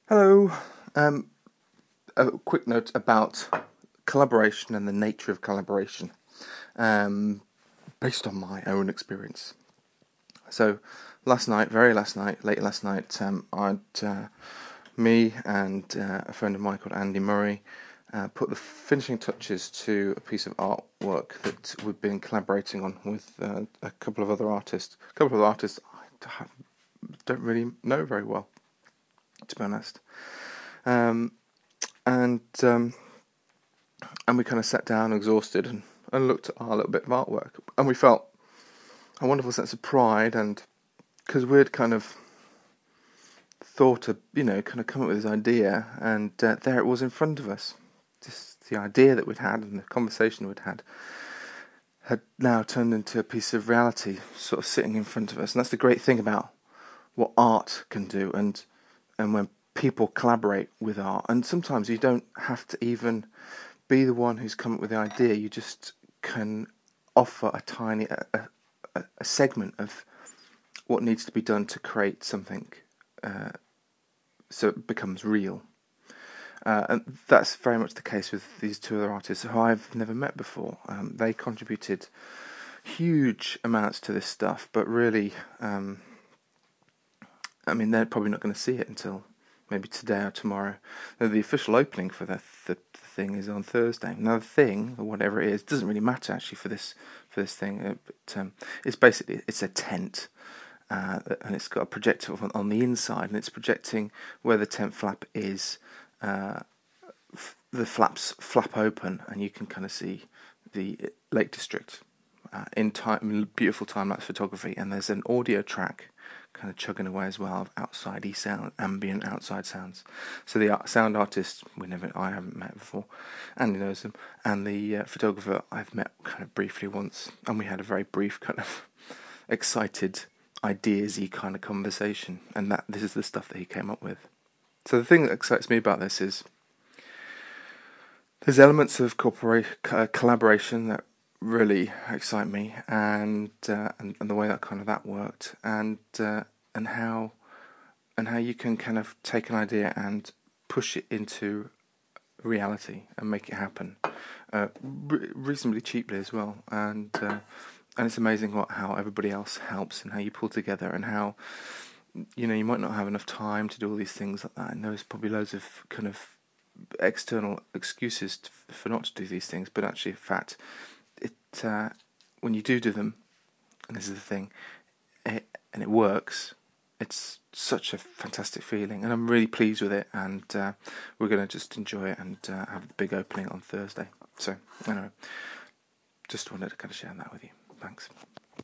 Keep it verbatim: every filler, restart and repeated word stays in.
Hello. Um, a quick note about collaboration and the nature of collaboration, um, based on my own experience. So, last night, very last night, late last night, um, I'd uh, me and uh, a friend of mine called Andy Murray uh, put the finishing touches to a piece of artwork that we've been collaborating on with uh, a couple of other artists. A couple of artists I don't really know very well, to be honest. Um, and um, and we kind of sat down exhausted and, and looked at our little bit of artwork, and we felt a wonderful sense of pride, and because we'd kind of thought of, you know, kind of come up with this idea, and uh, there it was in front of us. Just the idea that we'd had and the conversation we'd had had now turned into a piece of reality, sort of sitting in front of us. And that's the great thing about what art can do, and and when people collaborate with art, and sometimes you don't have to even be the one who's come up with the idea. You just can offer a tiny a, a, a segment of what needs to be done to create something, uh, so it becomes real. Uh, and that's very much the case with these two other artists who I've never met before. Um, they contributed huge amounts to this stuff, but really, um, I mean, they're probably not going to see it until maybe today or tomorrow. Now, the official opening for the, the, the thing is on Thursday. Now, the thing, or whatever it is, doesn't really matter actually for this for this thing. Uh, but um, it's basically it's a tent, uh, and it's got a projector on, on the inside, and it's projecting where the tent flap is. Uh, f- the flaps flap open, and you can kind of see the Lake District uh, in time, beautiful time lapse photography. And there's an audio track kind of chugging away as well of outside sound, ambient outside sounds. So the art, sound artist we never, I haven't met before, Andy knows him, and the uh, photographer I've met kind of briefly once, and we had a very brief kind of excited, ideas-y kind of conversation, and that this is the stuff that he came up with. So the thing that excites me about this is there's elements of corpora- uh, collaboration that really excite me, and, uh, and and the way that kind of that worked, and uh, and how and how you can kind of take an idea and push it into reality and make it happen, uh, re- reasonably cheaply as well, and uh, and it's amazing what how everybody else helps and how you pull together, and how, you know, you might not have enough time to do all these things like that, and there's probably loads of kind of external excuses to, for not to do these things, but actually, in fact, it uh, when you do do them, and this is the thing, it, and it works, it's such a fantastic feeling, and I'm really pleased with it, and uh, we're going to just enjoy it and uh, have the big opening on Thursday. So, anyway, just wanted to kind of share that with you. Thanks.